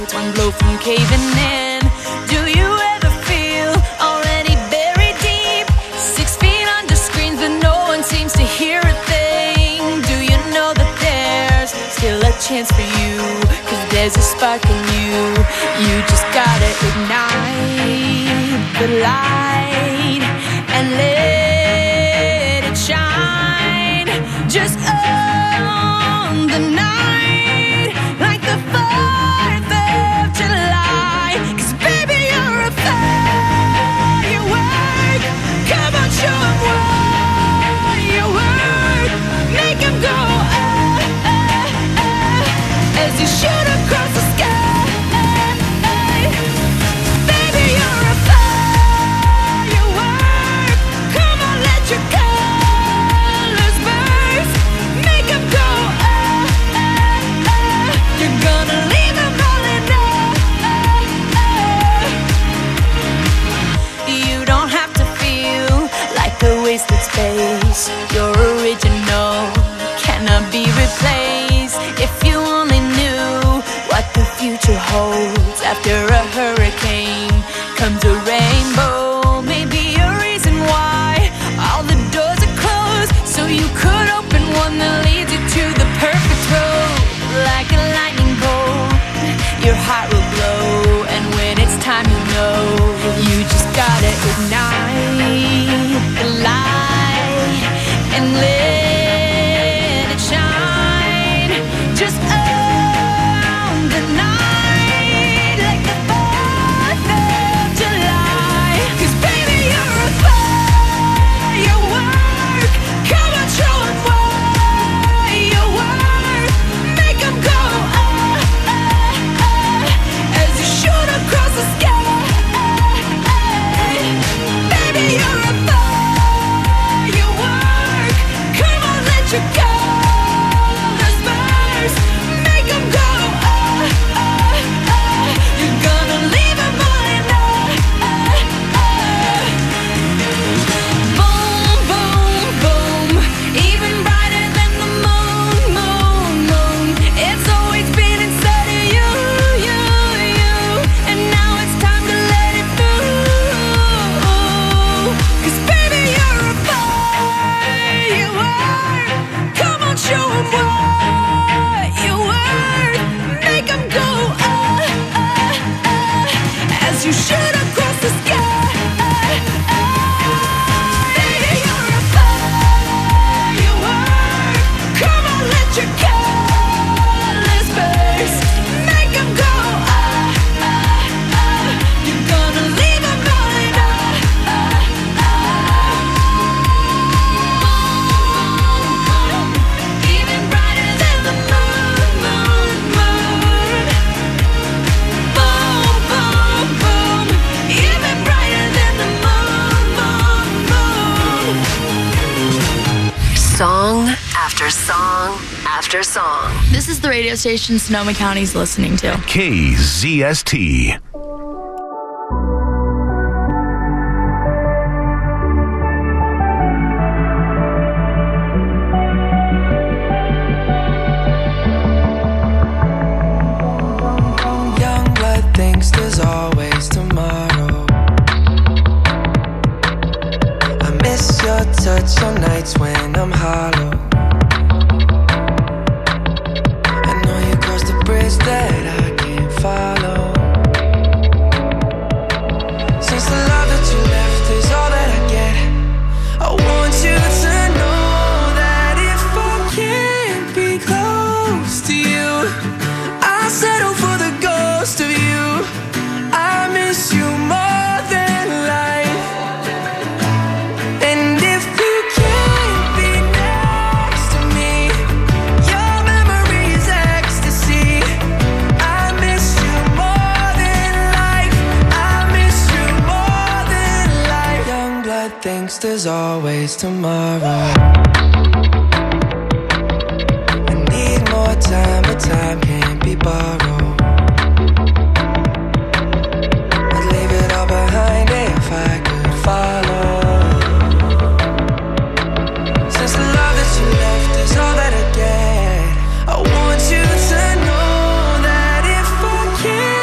It's one blow from caving in. Do you ever feel already buried deep? 6 feet under screens, but no one seems to hear a thing. Do you know that there's still a chance for you? 'Cause there's a spark in you. You just gotta ignite the light and let it shine. Just own the night like the 4th of July. 'Cause baby, you're a firework. Come on, show 'em what you work. Make 'em go as you shoot across the sky. Baby, you're a firework. Come on, let your colors burst. Make 'em go You're gonna leave 'em all in You don't have to feel like a wasted space. You're original, cannot be replaced. If you only knew what the future holds. After a hurricane comes a rainbow. Maybe a reason why all the doors are closed, so you could open one that leads you to the perfect road. Like a lightning bolt, your heart will glow. And when it's time, you know you just gotta ignite the light and let it shine. Just own the night like the 4th of July. 'Cause baby, you're a firework. Come on, show 'em what you work. Make 'em go as you shoot across the sky. Baby, you're a firework. Come on, let your colors burst. Make 'em go You're gonna leave 'em all in Boom, boom, boom. Even brighter than the moon, moon, moon. It's always been inside of you, you, you. And now it's time to let it through. 'Cause baby, you're a firework. Come on, show 'em what you work. Make 'em go as you shoot across the sky. Baby, you're a firework. Come on, let your colors burst. Make 'em go You're gonna leave 'em all in Even brighter than the moon, moon, moon. Boom, boom, boom. Even brighter than the moon, moon, moon. Song after song after song. This is the radio station Sonoma County's listening to. KZST. Young blood thinks there's always tomorrow. I miss your touch on nights when I'm hollow. I know you crossed the bridge that I can't follow. Since the love that you left is all that I get, I want you to know that if I can't be close to you, I settle for the ghost of you. I miss you more than life. And if you can't be next to me, your memory is ecstasy. I miss you more than life. I miss you more than life. Young blood thinks there's always tomorrow. I need more time, but time can't be borrowed. I'd leave it all behind if I could follow. Since the love that you left is all that I get, I want you to know that if I can't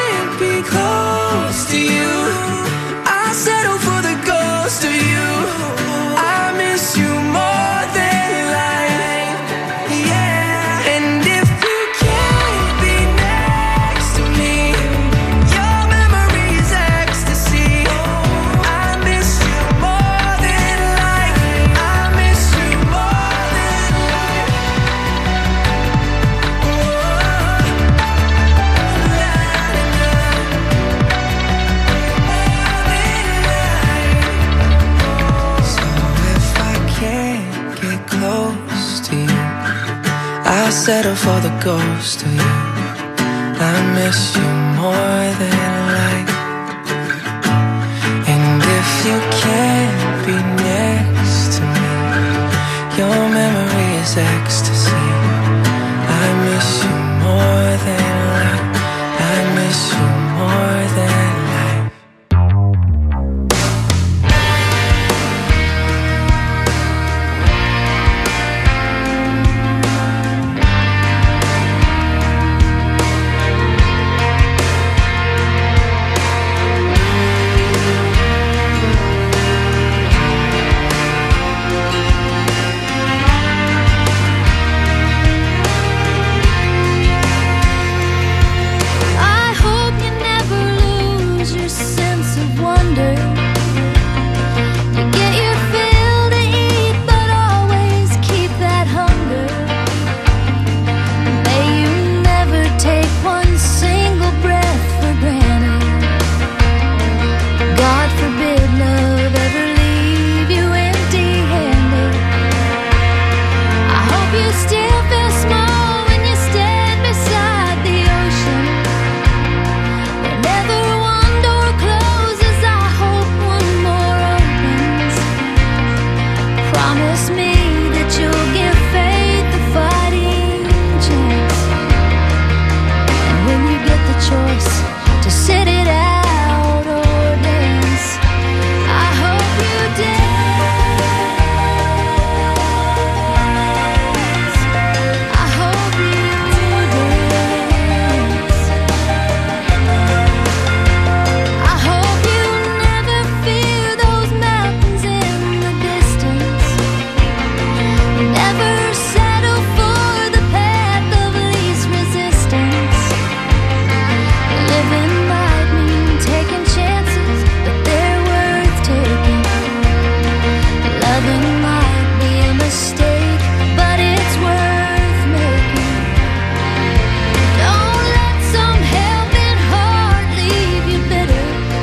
to you. I'll settle for the ghost of you. I miss you more than life, yeah. And if you can't be next to me, your memory is ecstasy. I miss you more than life. I miss you more than life. So if I can't get close to you, I'll settle for the ghost of you. I miss you more than life. And if you can't be next to me, your memory is ecstasy. I miss you more than life. I miss you more than life. I hope you never lose your sense of wonder. You get your fill to eat, but always keep that hunger. May you never take one single breath for granted. God forbid love ever leave you empty-handed. I hope you still feel small when you stand beside the ocean. Whenever one door closes, I hope one more opens. Promise me that you'll give faith a fighting chance. And when you get the choice to sit it out or dance, I hope you dance. I hope you dance. I hope you never fear those mountains in the distance. Never settle for the path of least resistance. Living might mean taking chances, but they're worth taking. Loving might be a mistake, but it's worth making. Don't let some helping heart leave you bitter.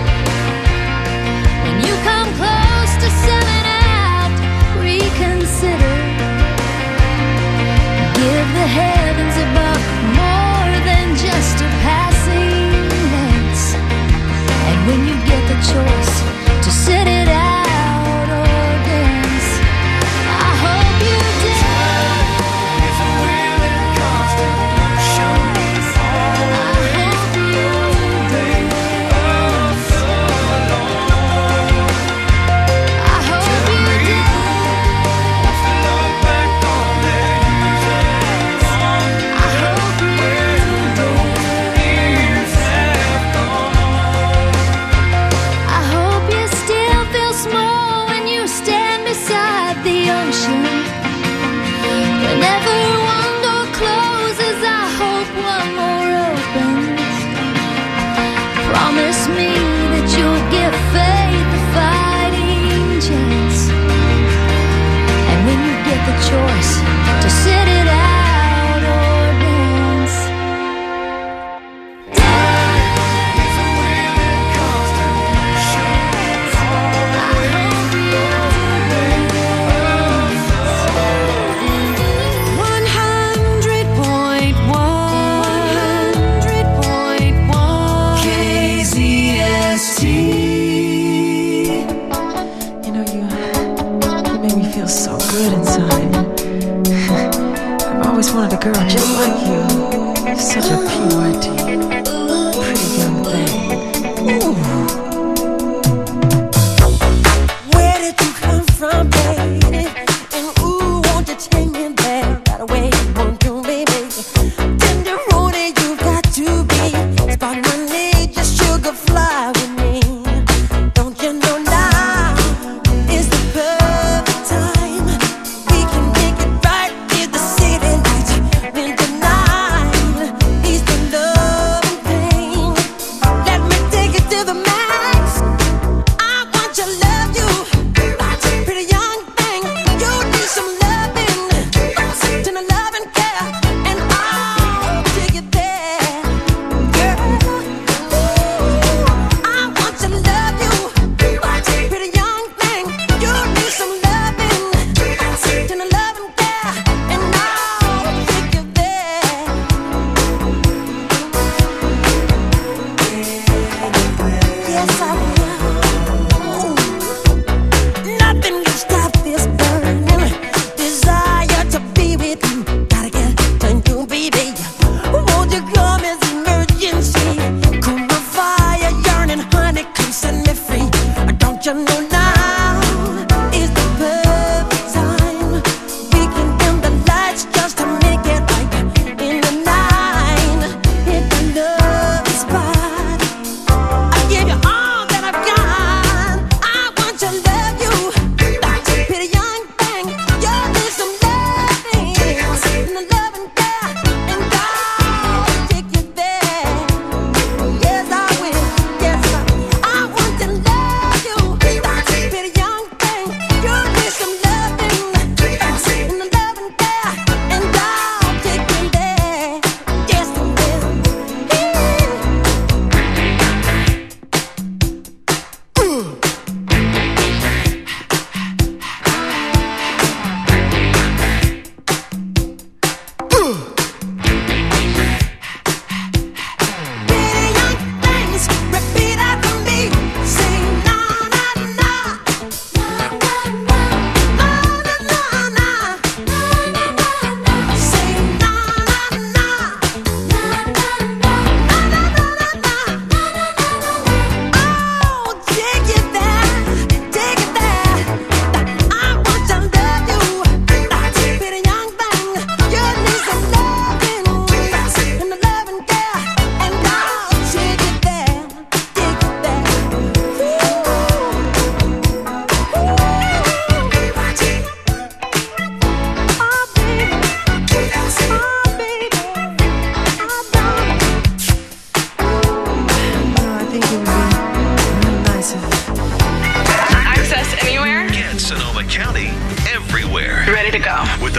When you come close to selling out, reconsider. Give the heavens above more than just a passing glance. And when you get the choice to sit it out or dance, I hope you dance. If a willing constant motion, I hope you dance. I hope you dance. look back on their years and gone. I hope you Years have gone. I hope you still feel small when you stand beside the ocean. Whenever one door closes, I hope one more opens. Promise me that you'll give faith a fighting chance. And when you get the choice to sit it out or dance, If a willing constant motion, I hope you dance. 100.1 KZST. You know, you made me feel so good inside.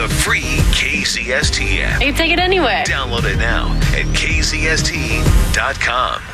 the free KZST app. You can take it anywhere. Download it now at kzst.com.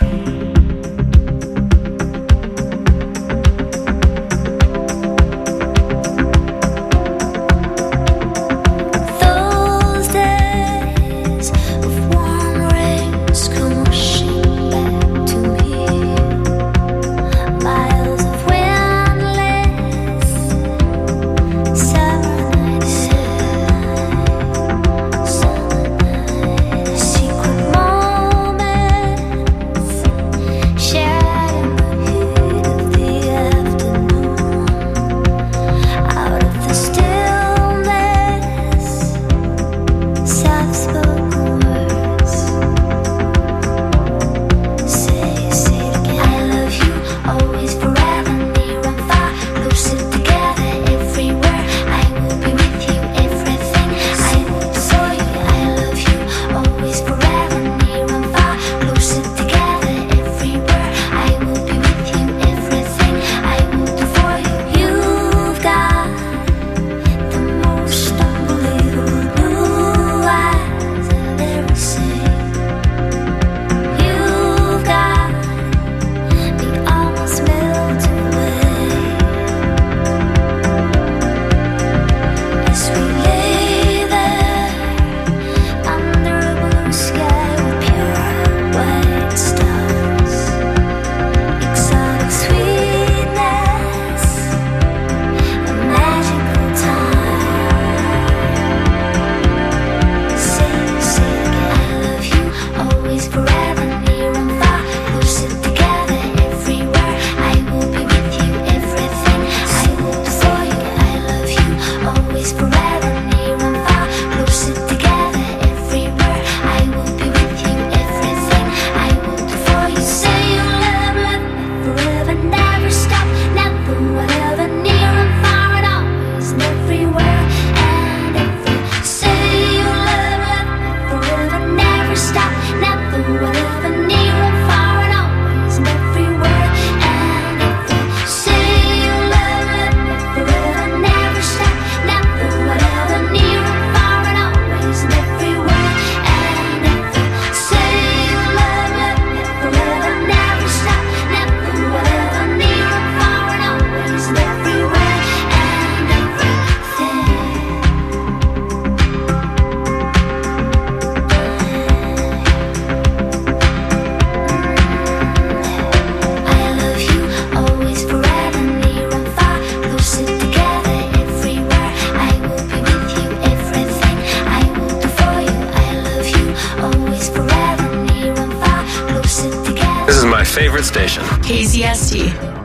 Favorite station. KZST.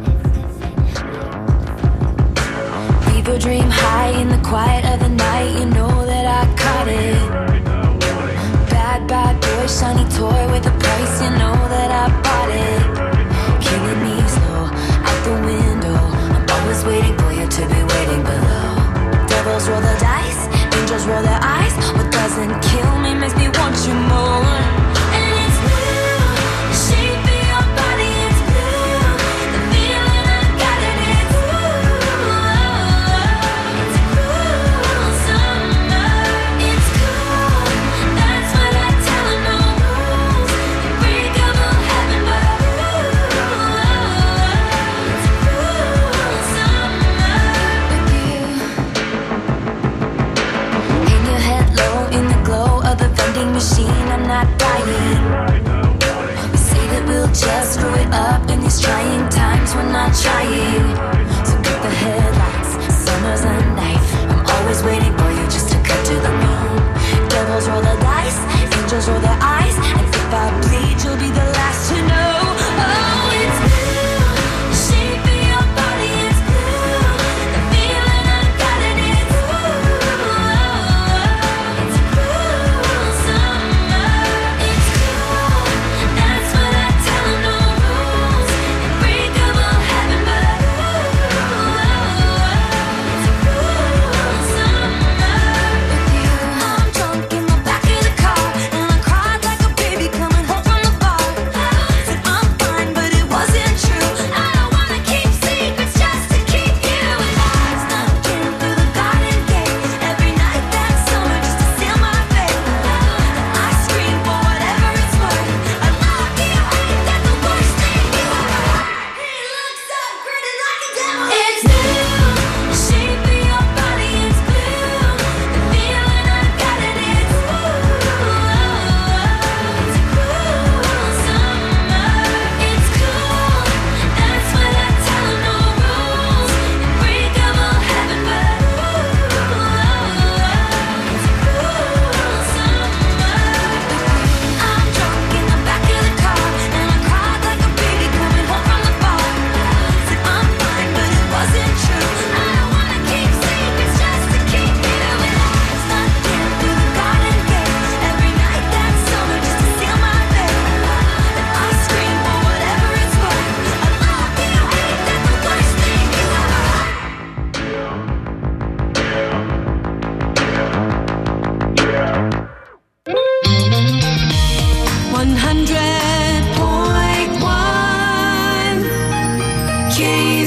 People dream high in the quiet of the night. You know that I caught it. Bad, bad boy, shiny toy with a price. You know that I bought it. Killing me slow, out the window. I'm always waiting for you to be waiting below. Devils roll the dice, angels roll their eyes. What doesn't kill me makes me want you more. Machine, I'm not dying. We say that we'll just screw it up in these trying times. We're not trying. So cut the headlights, summer's a knife. I'm always waiting for you just to cut to the moon. Devils roll the dice, angels roll their eyes. And if I bleed, you'll be the last to know. Oh, it's blue, the shape of your body is blue. The feeling I've got it is blue. It's cruel summer. It's cool, that's what I tell them. No rules, unbreakable heaven, but it's cruel summer with you. I'm drunk in the back of the car and I cry.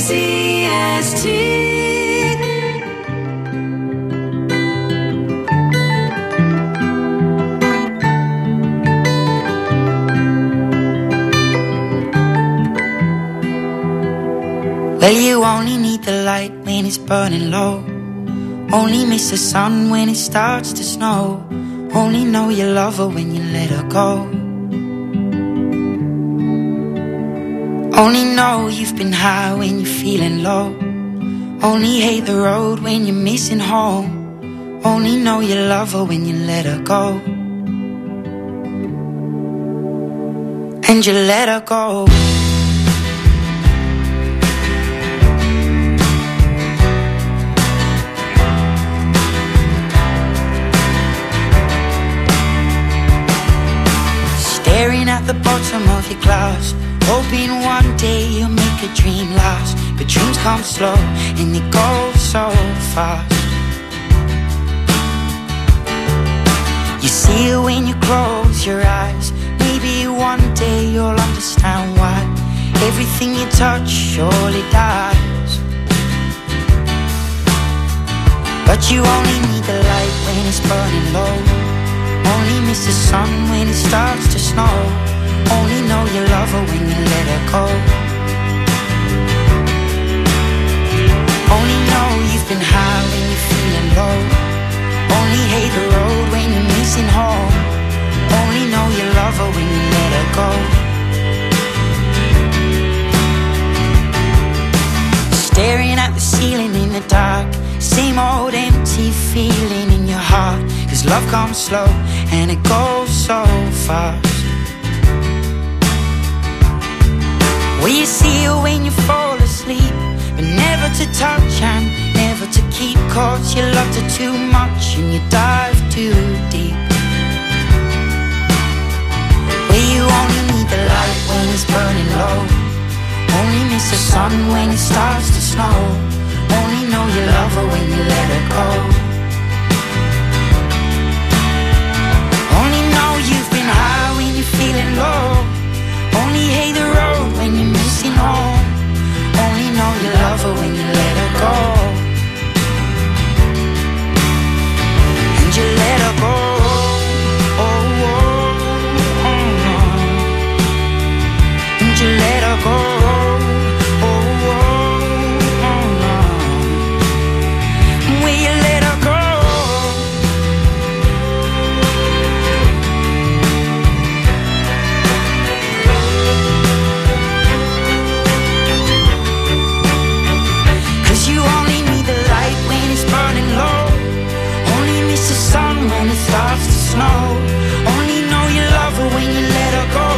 Well, you only need the light when it's burning low. Only miss the sun when it starts to snow. Only know you love her when you let her go. Only know you've been high when you're feeling low. Only hate the road when you're missing home. Only know you love her when you let her go. And you let her go. Staring at the bottom of your glass, hoping one day you'll make a dream last. But dreams come slow and they go so fast. You see it when you close your eyes. Maybe one day you'll understand why everything you touch surely dies. But you only need the light when it's burning low. Only miss the sun when it starts to snow. Only know you love her when you let her go. Only know you've been high when you're feeling low. Only hate the road when you're missing home. Only know you love her when you let her go. Staring at the ceiling in the dark, same old empty feeling in your heart. 'Cause love comes slow and it goes so fast. Well, you see her when you fall asleep, but never to touch and never to keep. 'Cause you loved her too much and you dive too deep. Well, you only need the light when it's burning low. Only miss the sun when it starts to snow. Only know you love her when you let her go. Only know you've been high when you're feeling low. Only hate the road when you're missing home. Only know you love her when you let her go. And you let her go. Oh, oh, oh, oh. And you let her go. Starts to snow. Only know you love her when you let her go.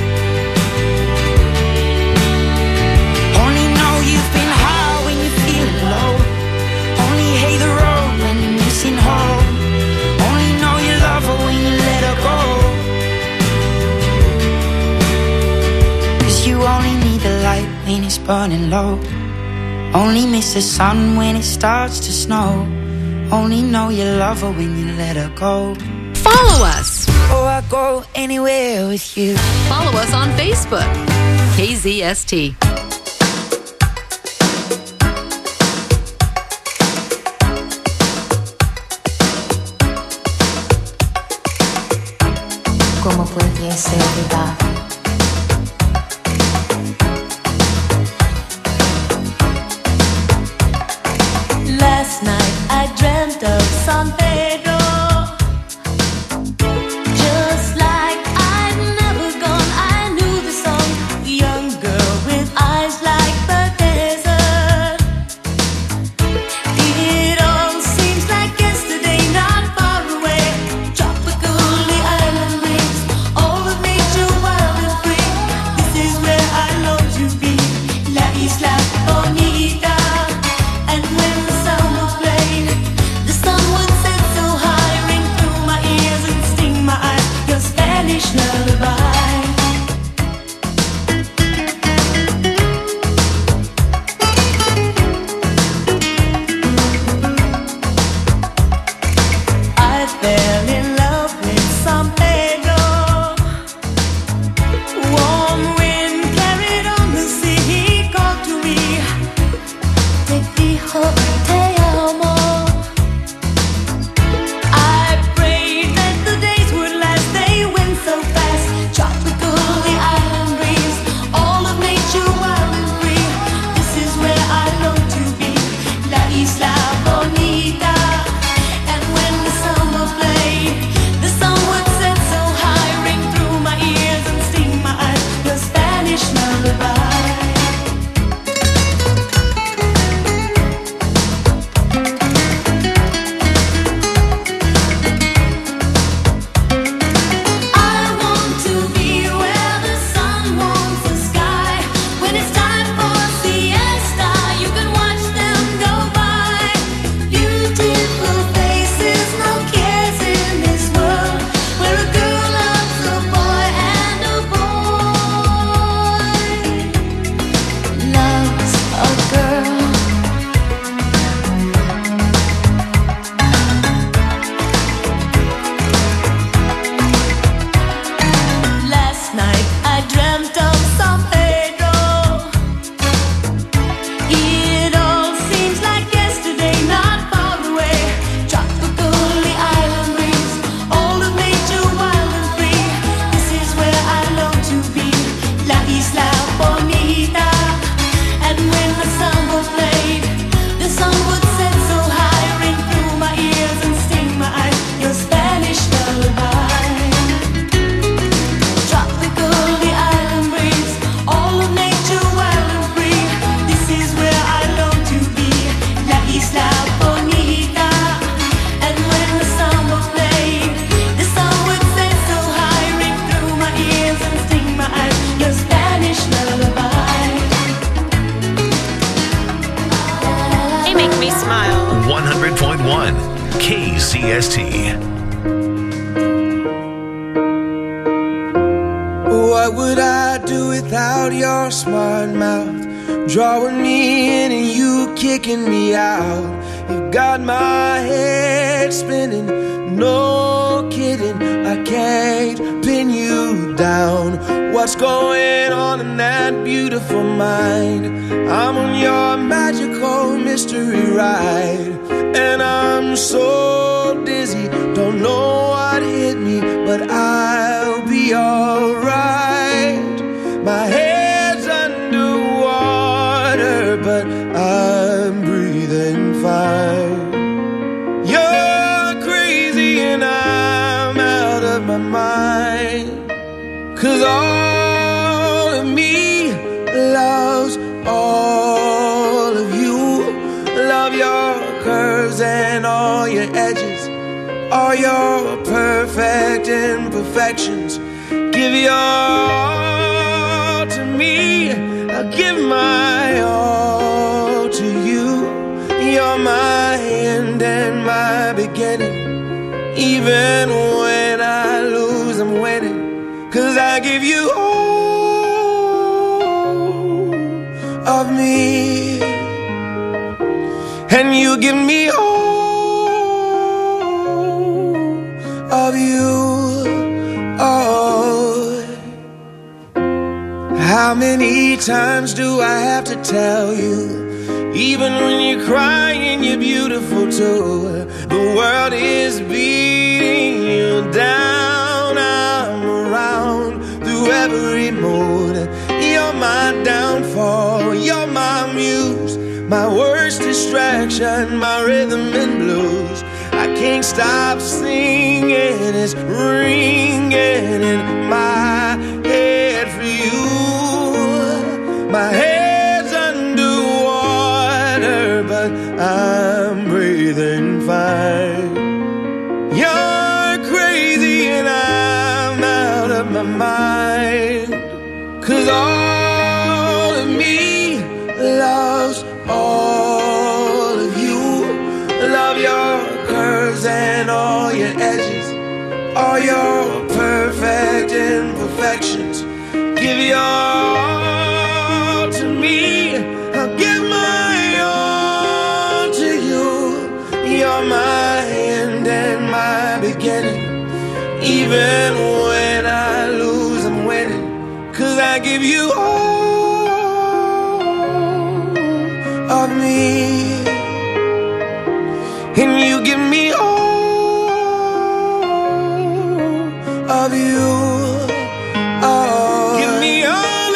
Only know you've been high when you're feeling low. Only hate the road when you're missing home. Only know you love her when you let her go. 'Cause you only need the light when it's burning low. Only miss the sun when it starts to snow. Only know you love her when you let her go. Follow us. Oh, I go anywhere with you. Follow us on Facebook. KZST. ¿Cómo pudiese olvidar? Last night I dreamt of San Pedro, just like I'd never gone. I knew the song, young girl with eyes like the desert. It all seems like yesterday, not far away. Tropical, the island breeze, all of nature wild. KCST. What would I do without your smart mouth? Drawing me in and you kicking me out. You've got my head spinning, no kidding. I can't pin you down. What's going on in that beautiful mind? I'm on your magical mystery ride, and I'm so dizzy, don't know what hit me, but I'll be alright. My head's underwater, but I'm breathing fine. You're crazy and I'm out of my mind, 'cause all of me loves all of you. Love your curves and all your edges, all your perfect imperfections. Give your all to me, I'll give my all to you. You're my end and my beginning. Even when I lose, I'm winning, 'cause I give you all of me, and you give me all of you. Oh, how many times do I have to tell you? Even when you're crying, you're beautiful too. The world is beating you down. I'm around through every mood. You're my downfall, you're my muse, my worst distraction, my rhythm and blues. I can't stop singing, it's ringing in my head for you. My head's underwater, but I'm breathing fine. You're crazy and I'm out of my mind, 'cause all of me loves all of you. Love your curves and all your edges, all your perfect imperfections. Give your all to me, I'll give my all to you. You're my end and my beginning. Even when I lose, I'm winning, 'cause I give you all of me, and you give me all of you. Oh, give me all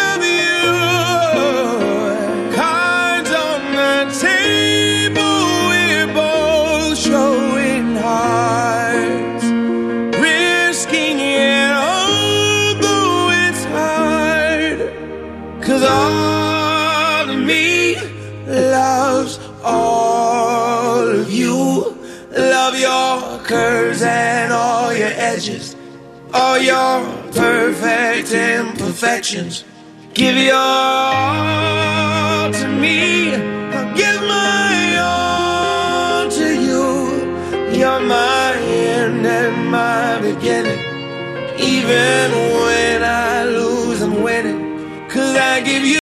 'cause all of me loves all of you. Love your curves and all your edges, all your perfect imperfections. Give your all